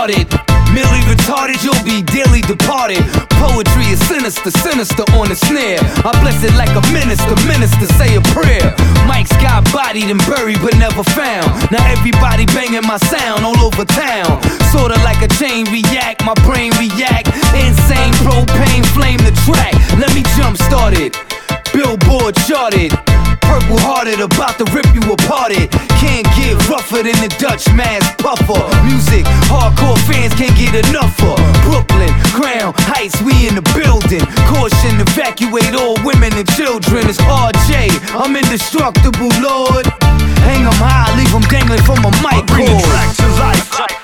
started. Merely retarded, you'll be dearly departed. Poetry is sinister, sinister on the snare. I bless it like a minister, minister say a prayer. Mike's got bodied and buried but never found. Now everybody banging my sound all over town. Sorta like a chain react, my brain react. Insane propane flame the track. Let me jump start it. Billboard charted. Purple hearted, about to rip you apart. It can't get rougher than the Dutch mass puffer. Music, hardcore fans can't get enough of. Brooklyn, Crown Heights, we in the building. Caution, evacuate all women and children. It's RJ, I'm indestructible, Lord. Hang 'em high, leave 'em dangling from a mic cord. Bring the track to life.